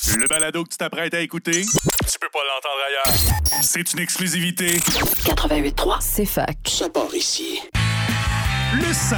Le balado que tu t'apprêtes à écouter, tu peux pas l'entendre ailleurs. C'est une exclusivité. 88.3, c'est fac. Ça part ici. Le 16.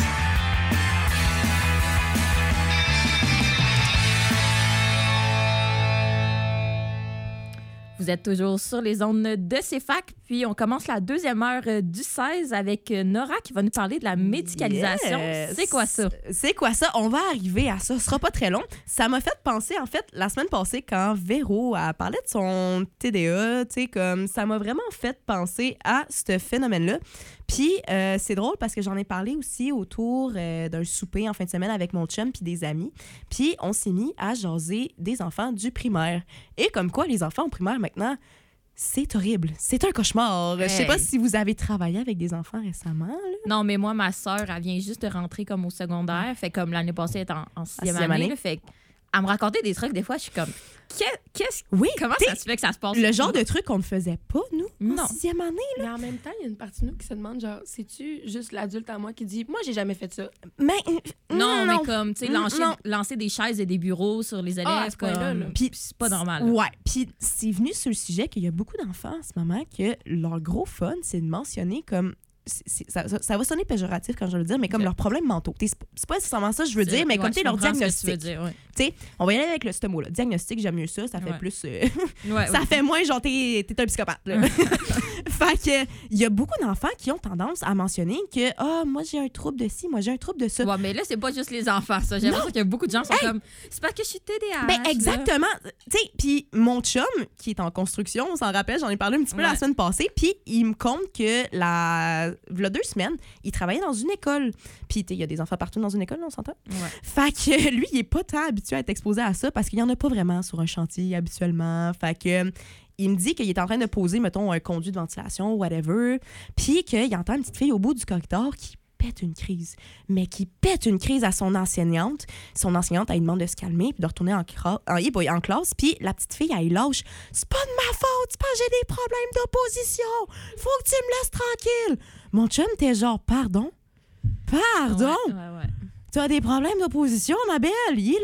Vous êtes toujours sur les ondes de CFAC, puis on commence la deuxième heure du 16 avec Nora qui va nous parler de la médicalisation. Yes. C'est quoi ça? C'est quoi ça? On va arriver à ça. Ce sera pas très long. Ça m'a fait penser, en fait, la semaine passée, quand Véro a parlé de son TDA, tu sais, comme ça m'a vraiment fait penser à ce phénomène-là. Puis c'est drôle parce que j'en ai parlé aussi autour d'un souper en fin de semaine avec mon chum puis des amis. Puis on s'est mis à jaser des enfants du primaire. Et comme quoi, les enfants au primaire, maintenant, c'est horrible. C'est un cauchemar. Hey. Je sais pas si vous avez travaillé avec des enfants récemment, là. Non, mais moi, ma sœur, elle vient juste de rentrer comme au secondaire. Fait comme l'année passée, elle est en sixième année. Là, fait elle me racontait des trucs, des fois, je suis comme, Oui, comment ça se fait que ça se passe? le genre de truc qu'on ne faisait pas, nous, Non. en sixième année. Mais en même temps, il y a une partie de nous qui se demande, genre, c'est-tu juste l'adulte à moi qui dit, moi, j'ai jamais fait ça? Mais Non, mais comme, tu sais, Non. lancer des chaises et des bureaux sur les élèves, à ce point-là, là. Puis c'est pas normal. Là. Ouais, puis c'est venu sur le sujet qu'il y a beaucoup d'enfants en ce moment que leur gros fun, c'est de mentionner comme... Ça va sonner péjoratif quand je vais le dire, mais comme leurs problèmes mentaux. C'est pas nécessairement ça que je veux dire, mais comme tu sais, leur diagnostic. Tu sais, on va y aller avec ce mot-là. Diagnostic, j'aime mieux ça. Ça fait plus... ça fait moins genre t'es un psychopathe. Là. Fait que il y a beaucoup d'enfants qui ont tendance à mentionner que moi j'ai un trouble de ci, moi j'ai un trouble de ça. Ouais, mais là, c'est pas juste les enfants, ça. J'ai l'impression qu'il y a beaucoup de gens qui sont comme, c'est parce que je suis TDAH. Ben exactement. Tu sais, puis mon chum, qui est en construction, on s'en rappelle, j'en ai parlé un petit peu la semaine passée, puis il me compte que v'là 2 semaines, il travaillait dans une école. Puis il y a des enfants partout dans une école, on s'entend? Ouais. Fait que lui, il est pas tant habitué à être exposé à ça parce qu'il y en a pas vraiment sur un chantier habituellement. Fait que il me dit qu'il est en train de poser, mettons, un conduit de ventilation, whatever, puis qu'il entend une petite fille au bout du corridor qui pète une crise. Mais qui pète une crise à son enseignante. Son enseignante, elle lui demande de se calmer puis de retourner en classe. Puis la petite fille, elle lâche. C'est pas de ma faute, c'est pas que j'ai des problèmes d'opposition. Faut que tu me laisses tranquille. Mon chum, t'es genre, pardon? Pardon? Ouais. Tu as des problèmes d'opposition, ma belle.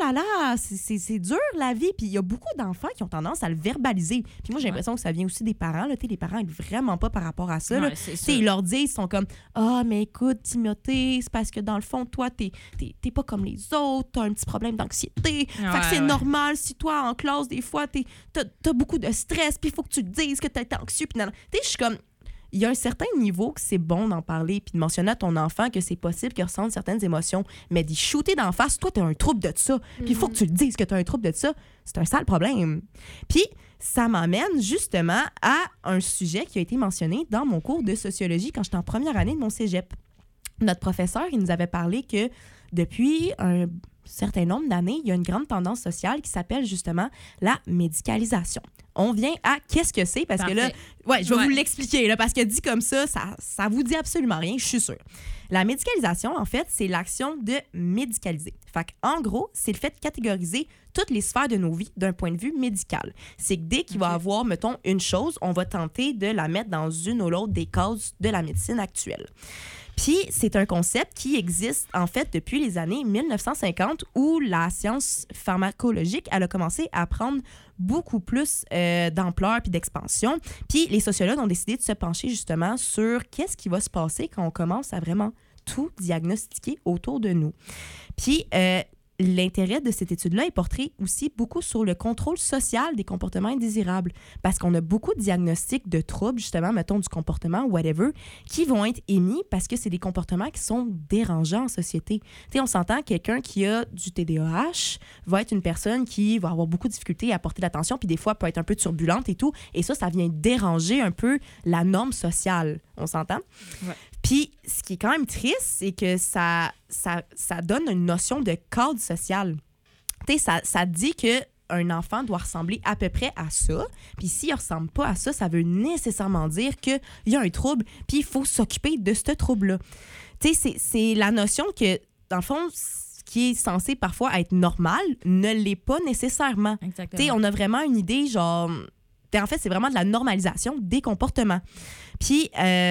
C'est dur, la vie. Puis il y a beaucoup d'enfants qui ont tendance à le verbaliser. Puis moi, j'ai l'impression que ça vient aussi des parents. Là. Les parents n'aident vraiment pas par rapport à ça. Là. Ils leur disent, ils sont comme « Ah, mais écoute, Timothée, c'est parce que dans le fond, toi, t'es pas comme les autres. T'as un petit problème d'anxiété. Fait que c'est normal si toi, en classe, des fois, t'as beaucoup de stress. Puis il faut que tu te dises que t'es anxieux. » Puis je suis comme... Il y a un certain niveau que c'est bon d'en parler puis de mentionner à ton enfant que c'est possible qu'il ressente certaines émotions, mais d'y shooter d'en face, toi, t'as un trouble de ça, puis il faut que tu le dises que t'as un trouble de ça, c'est un sale problème. Puis ça m'amène justement à un sujet qui a été mentionné dans mon cours de sociologie quand j'étais en première année de mon cégep. Notre professeur, il nous avait parlé que depuis un certain nombre d'années, il y a une grande tendance sociale qui s'appelle justement la médicalisation. On vient à qu'est-ce que c'est, parce que là, je vais vous l'expliquer, là, parce que dit comme ça vous dit absolument rien, je suis sûre. La médicalisation, en fait, c'est l'action de médicaliser. Fait en gros, c'est le fait de catégoriser toutes les sphères de nos vies d'un point de vue médical. C'est que dès qu'il va y avoir, mettons, une chose, on va tenter de la mettre dans une ou l'autre des causes de la médecine actuelle. Puis, c'est un concept qui existe, en fait, depuis les années 1950 où la science pharmacologique, elle a commencé à prendre beaucoup plus d'ampleur puis d'expansion. Puis, les sociologues ont décidé de se pencher justement sur qu'est-ce qui va se passer quand on commence à vraiment tout diagnostiquer autour de nous. Puis, l'intérêt de cette étude-là est porté aussi beaucoup sur le contrôle social des comportements indésirables parce qu'on a beaucoup de diagnostics de troubles, justement, mettons, du comportement, whatever, qui vont être émis parce que c'est des comportements qui sont dérangeants en société. Tu sais, on s'entend, quelqu'un qui a du TDAH va être une personne qui va avoir beaucoup de difficultés à porter l'attention puis des fois peut être un peu turbulente et tout. Et ça vient déranger un peu la norme sociale. On s'entend? Ouais. Puis, ce qui est quand même triste, c'est que ça donne une notion de cadre social. Tu sais, ça dit qu'un enfant doit ressembler à peu près à ça. Puis s'il ne ressemble pas à ça, ça veut nécessairement dire qu'il y a un trouble, puis il faut s'occuper de ce trouble-là. Tu sais, c'est la notion que, dans le fond, ce qui est censé parfois être normal ne l'est pas nécessairement. Exactement. Tu sais, on a vraiment une idée, genre... En fait, c'est vraiment de la normalisation des comportements. Puis,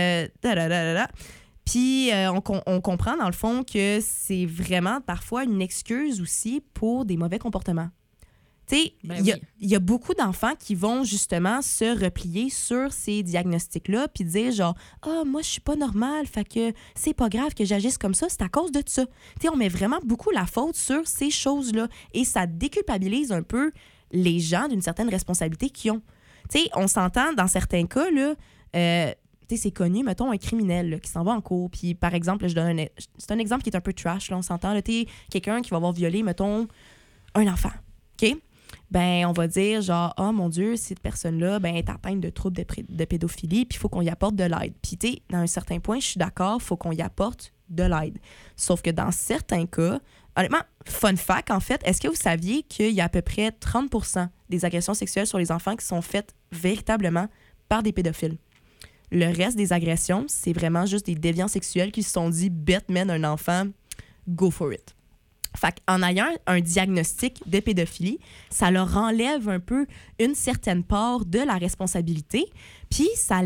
on comprend, dans le fond, que c'est vraiment parfois une excuse aussi pour des mauvais comportements. Tu sais, il y a beaucoup d'enfants qui vont justement se replier sur ces diagnostics-là puis dire genre « Ah, moi, je suis pas normale, fait que c'est pas grave que j'agisse comme ça, c'est à cause de ça. » Tu sais, on met vraiment beaucoup la faute sur ces choses-là et ça déculpabilise un peu les gens d'une certaine responsabilité qu'ils ont. Tu sais, on s'entend dans certains cas, là, c'est connu, mettons, un criminel là, qui s'en va en cours. Puis, par exemple, là, c'est un exemple qui est un peu trash, là, on s'entend. Là, t'es quelqu'un qui va avoir violé, mettons, un enfant. OK? Ben, on va dire, genre, oh mon Dieu, cette personne-là, ben, est atteinte de troubles de pédophilie, puis il faut qu'on y apporte de l'aide. Puis, tu sais, dans un certain point, je suis d'accord, il faut qu'on y apporte de l'aide. Sauf que dans certains cas, honnêtement, fun fact, en fait, est-ce que vous saviez qu'il y a à peu près 30% des agressions sexuelles sur les enfants qui sont faites véritablement par des pédophiles? Le reste des agressions, c'est vraiment juste des déviants sexuels qui se sont dit « bête, man, un enfant, go for it ». Fait qu'en ayant un diagnostic de pédophilie, ça leur enlève un peu une certaine part de la responsabilité, puis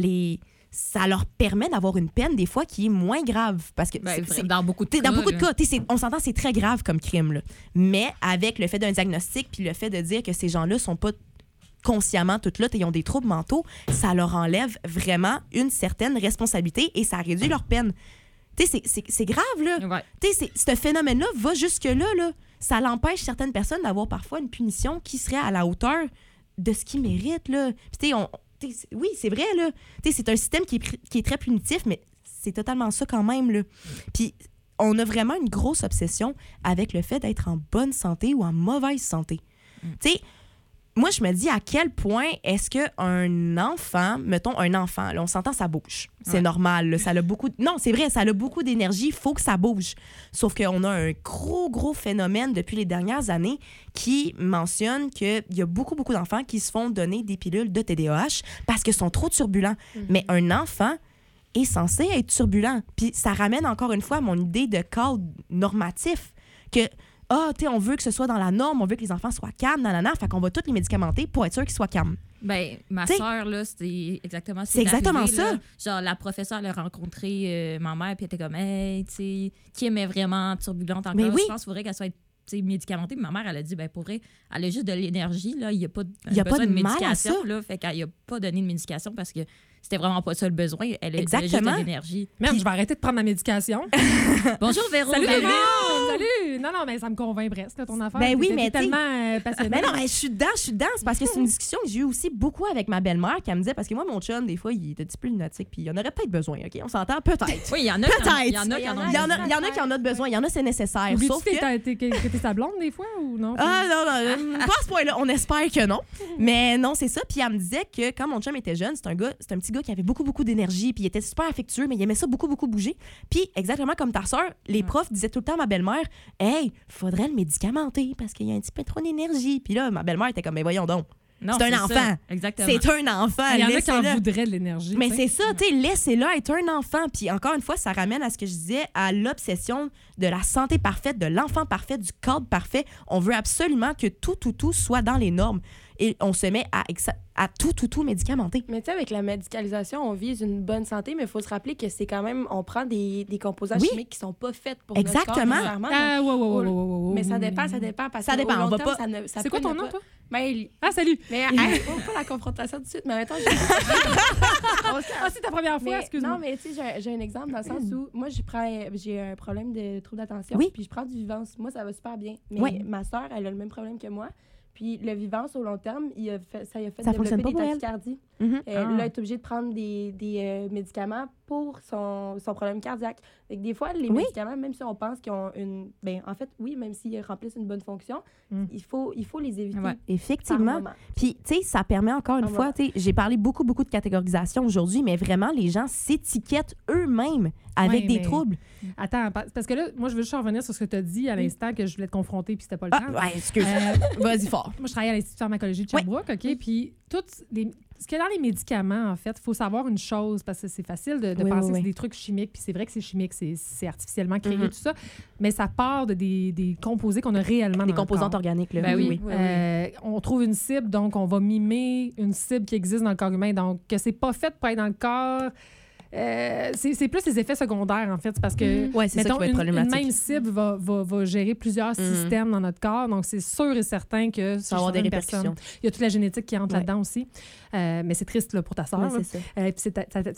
ça leur permet d'avoir une peine des fois qui est moins grave. Parce que dans beaucoup de cas. Dans beaucoup de cas, on s'entend, c'est très grave comme crime. Là. Mais avec le fait d'un diagnostic puis le fait de dire que ces gens-là sont pas consciemment toutes là, ils ont des troubles mentaux, ça leur enlève vraiment une certaine responsabilité et ça réduit leur peine. Tu sais, c'est grave, là. Ouais. Tu sais, ce phénomène-là va jusque-là, là. Ça l'empêche certaines personnes d'avoir parfois une punition qui serait à la hauteur de ce qu'ils méritent, là. Puis, tu sais, oui, c'est vrai, là. Tu sais, c'est un système qui est très punitif, mais c'est totalement ça quand même, là. Puis, on a vraiment une grosse obsession avec le fait d'être en bonne santé ou en mauvaise santé. Tu sais, moi, je me dis à quel point est-ce qu'un enfant, mettons un enfant, là, on s'entend, ça bouge. C'est normal. Là, ça a beaucoup non, c'est vrai, ça a beaucoup d'énergie, il faut que ça bouge. Sauf qu'on a un gros phénomène depuis les dernières années qui mentionne qu'il y a beaucoup d'enfants qui se font donner des pilules de TDAH parce qu'ils sont trop turbulents. Mais un enfant est censé être turbulent. Puis ça ramène encore une fois à mon idée de cadre normatif que on veut que ce soit dans la norme, on veut que les enfants soient calmes, fait qu'on va tous les médicamenter pour être sûr qu'ils soient calmes. Ben, ma sœur, là, c'est exactement ça. C'est exactement arrivé, ça. Là. Genre, la professeure, elle a rencontré ma mère, puis elle était comme, hey, tu sais, qui aimait vraiment turbulente encore. Je pense qu'il faudrait qu'elle soit médicamentée. Ma mère, elle a dit, ben, pour vrai, elle a juste de l'énergie, là. Il n'y a pas besoin de médication, là. Fait qu'elle n'a pas donné de médication parce que c'était vraiment pas ça le besoin. Elle a juste de l'énergie. Merde, je vais arrêter de prendre ma médication. Bonjour, Véro. Salut, Véro. Salut. Non, mais ça me convainc presque, ton affaire. Ben oui, mais tellement passionnée. Ben non, mais je suis dedans. C'est parce que c'est une discussion que j'ai eue aussi beaucoup avec ma belle-mère qui me disait, parce que moi, mon chum, des fois, il est un petit peu lunatique, puis il en aurait peut-être besoin, OK? On s'entend? Peut-être. Oui, il y en a. Peut-être. Il y en a qui en ont besoin. Il y en a qui en ont besoin. Il y en a, c'est nécessaire. Sauf que t'es sa blonde, des fois, ou non? Ah, non. Pas à ce point-là. On espère que non. Mais non, c'est ça. Puis elle me disait que quand mon chum était jeune, c'est un petit gars qui avait beaucoup d'énergie, puis il était super affectueux, mais il aimait ça beaucoup bouger. Puis exactement comme ta sœur, les profs disaient tout le temps à ma belle-mère, « Hey, faudrait le médicamenter parce qu'il y a un petit peu trop d'énergie. » Puis là, ma belle-mère était comme, « Mais voyons donc. C'est un enfant. Ça. Exactement. C'est un enfant. Il y en a qui en voudraient de l'énergie. Mais c'est ça, tu sais, laissez-le être un enfant. Puis encore une fois, ça ramène à ce que je disais, à l'obsession de la santé parfaite, de l'enfant parfait, du cadre parfait. On veut absolument que tout soit dans les normes. Et on se met à tout médicamenter. Mais tu sais, avec la médicalisation, on vise une bonne santé, mais il faut se rappeler que c'est quand même, on prend des composants chimiques qui sont pas faits pour notre corps. Exactement. Mais ça dépend. Parce ça dépend. On va pas... C'est quoi ton nom, toi? Ah, salut! Mais pas la confrontation tout de suite, mais mettons... c'est ta première fois, excuse-moi. Non, mais tu sais, j'ai un exemple dans le sens où moi, j'ai un problème de trouble d'attention, puis je prends du Vivance. Moi, ça va super bien. Mais ma soeur, elle a le même problème que moi. Puis le Vivance, au long terme, ça lui a fait développer des tachycardies. Là, elle est obligée de prendre des médicaments pour son problème cardiaque. Donc, des fois, les médicaments, même si on pense qu'ils ont une... Ben, en fait, oui, même s'ils remplissent une bonne fonction, il faut les éviter. Ouais. Effectivement. Puis, tu sais, ça permet encore une fois, tu sais, j'ai parlé beaucoup de catégorisation aujourd'hui, mais vraiment, les gens s'étiquettent eux-mêmes avec des troubles. Attends, parce que là, moi, je veux juste revenir sur ce que tu as dit à l'instant que je voulais te confronter, puis c'était pas le temps. Ouais, excuse. Vas-y fort. Moi, je travaille à l'Institut de pharmacologie de Sherbrooke, OK? Puis, ce qu'il y a dans les médicaments, en fait, il faut savoir une chose, parce que c'est facile de penser que c'est des trucs chimiques, puis c'est vrai que c'est chimique, c'est artificiellement créé, tout ça, mais ça part de des composés qu'on a réellement des dans composantes le corps. organiques, là. Ben oui. On trouve une cible, donc on va mimer une cible qui existe dans le corps humain, donc que c'est pas fait pour être dans le corps... c'est plus les effets secondaires, en fait. C'est parce que, c'est mettons, ça qui va être une même cible va gérer plusieurs systèmes dans notre corps. Donc, c'est sûr et certain que ça va avoir des répercussions. Il y a toute la génétique qui entre là-dedans aussi. Mais c'est triste là, pour ta sœur. C'est ça. Puis c'est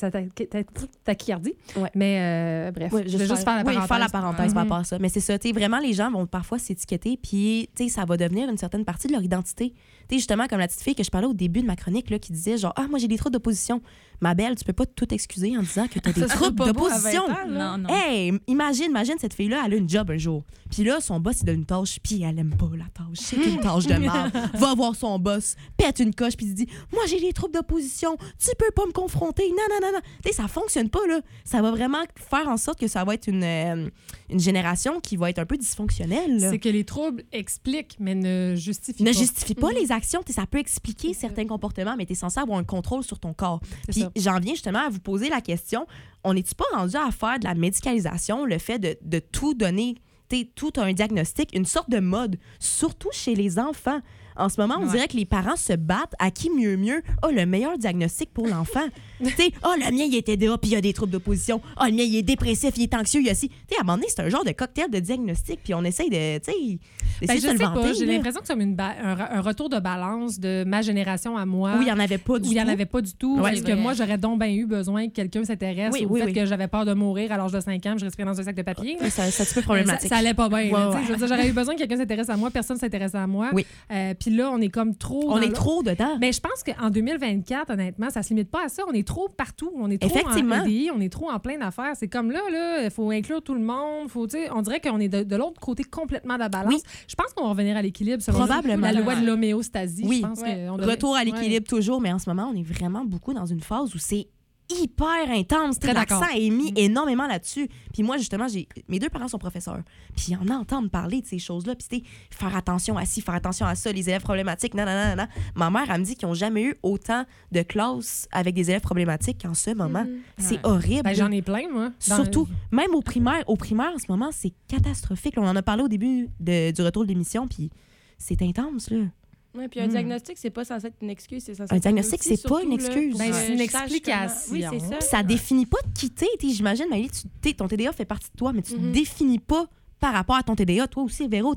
ta tachycardie. Ouais. Mais bref, je vais juste faire la parenthèse. Oui, faire la parenthèse par rapport à ça. Mais c'est ça, tu sais, vraiment, les gens vont parfois s'étiqueter, puis, tu sais, ça va devenir une certaine partie de leur identité. Tu sais, justement, comme la petite fille que je parlais au début de ma chronique, là, qui disait genre, moi, j'ai des troubles d'opposition. Ma belle, tu peux pas tout excuser en disant que t'as des troubles d'opposition. Non. Hey, imagine cette fille-là, elle a une job un jour. Puis là, son boss, il donne une tâche, puis elle aime pas la tâche. C'est une tâche de merde. Va voir son boss, pète une coche, puis il dit, moi, j'ai des troubles d'opposition. Tu peux pas me confronter. Non. Tu sais, ça fonctionne pas, là. Ça va vraiment faire en sorte que ça va être une génération qui va être un peu dysfonctionnelle. C'est que les troubles expliquent, mais ne justifient pas. Ne justifient pas les actions. T'sais, ça peut expliquer certains comportements, mais tu es censé avoir un contrôle sur ton corps. Puis j'en viens justement à vous poser la question, on n'est-tu pas rendu à faire de la médicalisation, le fait de tout donner, tout un diagnostic, une sorte de mode, surtout chez les enfants? En ce moment, on dirait que les parents se battent à qui mieux a le meilleur diagnostic pour l'enfant. Tu sais, le mien, il est TDA, puis il a des troubles d'opposition. Le mien, il est dépressif, il est anxieux, il a ci. Tu sais, à un moment donné, c'est un genre de cocktail de diagnostic, puis on essaye de, tu sais, d'essayer de le vanter. J'ai l'impression que c'est un retour de balance de ma génération à moi. Où il n'y en avait pas du tout. Où il n'y en avait pas du tout. Parce que moi, j'aurais donc bien eu besoin que quelqu'un s'intéresse au fait que j'avais peur de mourir à l'âge de 5 ans, je respirais dans un sac de papier. C'est un peu problématique. Ça allait pas bien. Je veux dire, j'aurais eu besoin que quelqu'un s'intéresse à moi, personne ne s'intéressait à moi. Puis là, on est comme trop. On est trop dedans. Mais je pense qu'en 2024, honnêtement, ça se limite pas à ça. On est trop partout. On est trop Effectivement. En EDI, on est trop en plein d'affaires. C'est comme là, il faut inclure tout le monde. On dirait qu'on est de l'autre côté complètement de la balance. Oui. Je pense qu'on va revenir à l'équilibre. Probablement. La loi de l'homéostasie. Oui. Je pense Retour à l'équilibre toujours, mais en ce moment, on est vraiment beaucoup dans une phase où c'est hyper intense. L'accent est mis énormément là-dessus. Puis moi, justement, mes 2 parents sont professeurs. Puis ils en entendent parler de ces choses-là. Puis faire attention à ci, faire attention à ça, les élèves problématiques, nanana. Ma mère, elle me dit qu'ils n'ont jamais eu autant de classes avec des élèves problématiques qu'en ce moment. C'est horrible. Ben, j'en ai plein, moi. Surtout, même au primaire, en ce moment, c'est catastrophique. On en a parlé au début du retour de l'émission, puis c'est intense, là. Oui, puis un diagnostic, c'est pas censé être une excuse, c'est censé un diagnostic, c'est pas une excuse. C'est une explication. Oui, c'est ça. Ça définit pas qui t'es. J'imagine, Maëlie, ton TDA fait partie de toi, mais tu te définis pas par rapport à ton TDA. Toi aussi, Véro,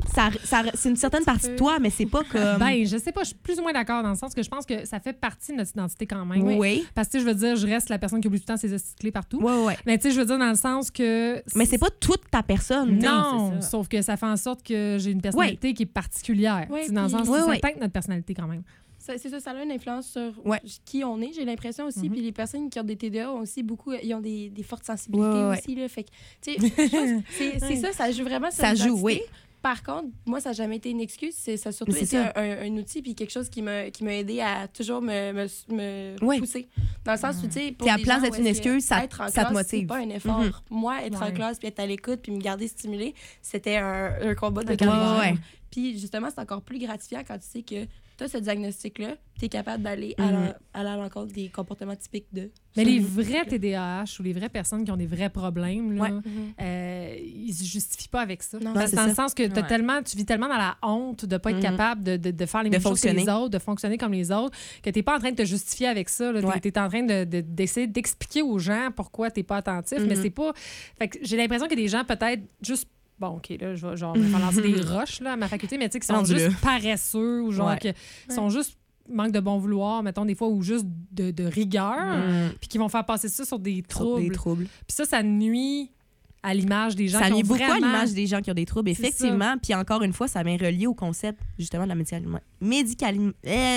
c'est une certaine partie de toi, mais c'est pas comme... Ben, je sais pas, je suis plus ou moins d'accord dans le sens que je pense que ça fait partie de notre identité quand même. Oui. Parce que, je veux dire, je reste la personne qui oublie tout le temps ses clés partout. Oui. Mais tu sais, je veux dire dans le sens que... Mais c'est pas toute ta personne. Non, sauf que ça fait en sorte que j'ai une personnalité qui est particulière. Dans le sens que ça teinte notre personnalité quand même. C'est ça, ça a une influence sur qui on est, j'ai l'impression aussi. Puis les personnes qui ont des TDA ont aussi beaucoup, ils ont des fortes sensibilités aussi. Là, fait que, tu sais, c'est ça, ça joue vraiment sur l'identité. Oui. Par contre, moi, ça n'a jamais été une excuse. Ça a surtout été un outil puis quelque chose qui m'a aidé à toujours me pousser. Dans le sens où, tu sais, pour à la place d'être une excuse, ça te motive. C'est pas un effort. Moi, être en classe puis être à l'écoute puis me garder stimulée, c'était un combat de carrière. Puis justement, c'est encore plus gratifiant quand tu sais que tu as ce diagnostic-là, tu es capable d'aller à l'encontre des comportements typiques de... Mais les vrais TDAH ou les vraies personnes qui ont des vrais problèmes, là, ils ne se justifient pas avec ça. Non, dans le sens que tu vis tellement dans la honte de ne pas être capable de faire les mêmes choses que les autres, de fonctionner comme les autres, que tu n'es pas en train de te justifier avec ça. Tu es en train d'essayer d'expliquer aux gens pourquoi tu n'es pas attentif, mais c'est pas... Fait que j'ai l'impression que des gens peut-être juste... Bon, OK, là, je vais lancer des roches là, à ma faculté, mais tu sais, qui sont juste paresseux ou genre qui sont juste manque de bon vouloir, mettons, des fois, ou juste de rigueur, puis qui vont faire passer ça sur des troubles. Puis ça nuit à l'image des gens qui ont nuit beaucoup vraiment... à l'image des gens qui ont des troubles, effectivement. Puis encore une fois, ça vient relié au concept, justement, de la médicalisation.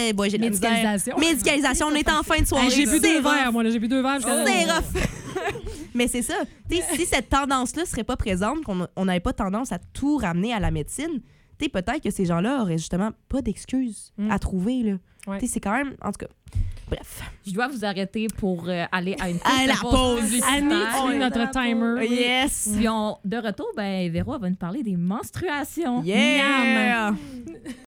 Médicalisation, on est en fin de soirée. J'ai bu 2 verres, moi, là, j'ai bu 2 verres. C'est rough. Mais c'est ça. Si cette tendance-là serait pas présente, qu'on n'avait pas tendance à tout ramener à la médecine, peut-être que ces gens-là auraient justement pas d'excuses à trouver. Là. C'est quand même... En tout cas, bref. Je dois vous arrêter pour aller à une pause. Annie, notre timer. Yes. Puis de retour, Véro va nous parler des menstruations. Yeah!